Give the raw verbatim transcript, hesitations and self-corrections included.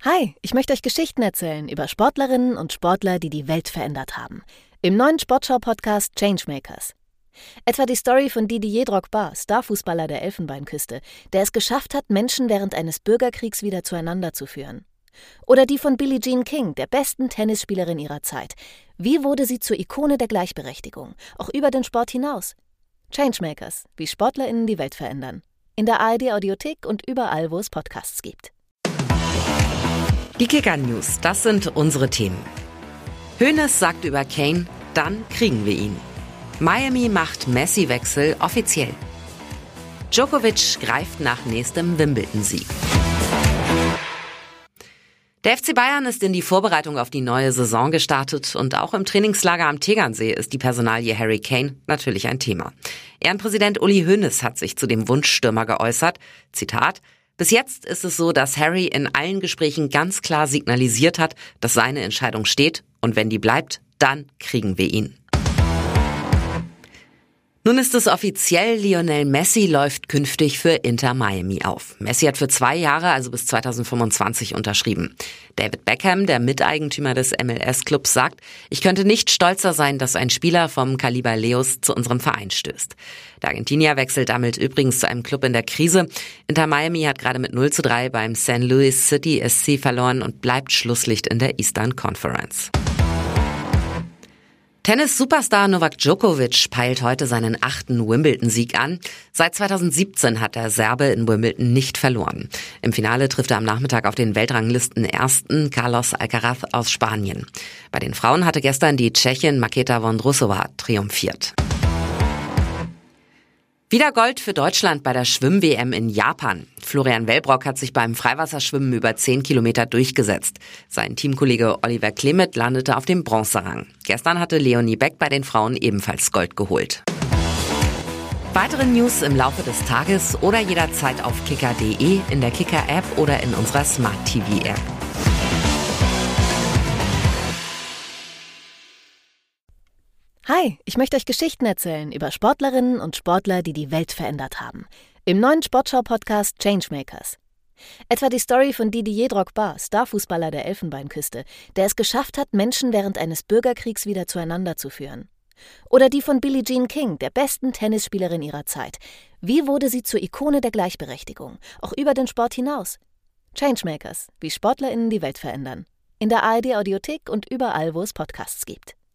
Hi, ich möchte euch Geschichten erzählen über Sportlerinnen und Sportler, die die Welt verändert haben. Im neuen Sportschau-Podcast Changemakers. Etwa die Story von Didier Drogba, Starfußballer der Elfenbeinküste, der es geschafft hat, Menschen während eines Bürgerkriegs wieder zueinander zu führen. Oder die von Billie Jean King, der besten Tennisspielerin ihrer Zeit. Wie wurde sie zur Ikone der Gleichberechtigung, auch über den Sport hinaus? Changemakers, wie SportlerInnen die Welt verändern. In der A R D-Audiothek und überall, wo es Podcasts gibt. Die Kicker-News, das sind unsere Themen. Hoeneß sagt über Kane, dann kriegen wir ihn. Miami macht Messi-Wechsel offiziell. Djokovic greift nach nächstem Wimbledon-Sieg. Der F C Bayern ist in die Vorbereitung auf die neue Saison gestartet und auch im Trainingslager am Tegernsee ist die Personalie Harry Kane natürlich ein Thema. Ehrenpräsident Uli Hoeneß hat sich zu dem Wunschstürmer geäußert. Zitat: Bis jetzt ist es so, dass Harry in allen Gesprächen ganz klar signalisiert hat, dass seine Entscheidung steht und wenn die bleibt, dann kriegen wir ihn. Nun ist es offiziell, Lionel Messi läuft künftig für Inter Miami auf. Messi hat für zwei Jahre, also bis zweitausendfünfundzwanzig, unterschrieben. David Beckham, der Miteigentümer des M L S-Clubs, sagt, ich könnte nicht stolzer sein, dass ein Spieler vom Kaliber Leos zu unserem Verein stößt. Der Argentinier wechselt damit übrigens zu einem Club in der Krise. Inter Miami hat gerade mit null zu drei beim San Luis City S C verloren und bleibt Schlusslicht in der Eastern Conference. Tennis-Superstar Novak Djokovic peilt heute seinen achten Wimbledon-Sieg an. Seit zweitausendsiebzehn hat der Serbe in Wimbledon nicht verloren. Im Finale trifft er am Nachmittag auf den Weltranglisten-Ersten Carlos Alcaraz aus Spanien. Bei den Frauen hatte gestern die Tschechin Markéta Vondrousová triumphiert. Wieder Gold für Deutschland bei der Schwimm-W M in Japan. Florian Wellbrock hat sich beim Freiwasserschwimmen über zehn Kilometer durchgesetzt. Sein Teamkollege Oliver Klemet landete auf dem Bronzerang. Gestern hatte Leonie Beck bei den Frauen ebenfalls Gold geholt. Weitere News im Laufe des Tages oder jederzeit auf kicker punkt de, in der Kicker-App oder in unserer Smart-T V-App. Hi, ich möchte euch Geschichten erzählen über Sportlerinnen und Sportler, die die Welt verändert haben. Im neuen Sportschau-Podcast Changemakers. Etwa die Story von Didier Drogba, Starfußballer der Elfenbeinküste, der es geschafft hat, Menschen während eines Bürgerkriegs wieder zueinander zu führen. Oder die von Billie Jean King, der besten Tennisspielerin ihrer Zeit. Wie wurde sie zur Ikone der Gleichberechtigung, auch über den Sport hinaus? Changemakers, wie SportlerInnen die Welt verändern. In der A R D-Audiothek und überall, wo es Podcasts gibt.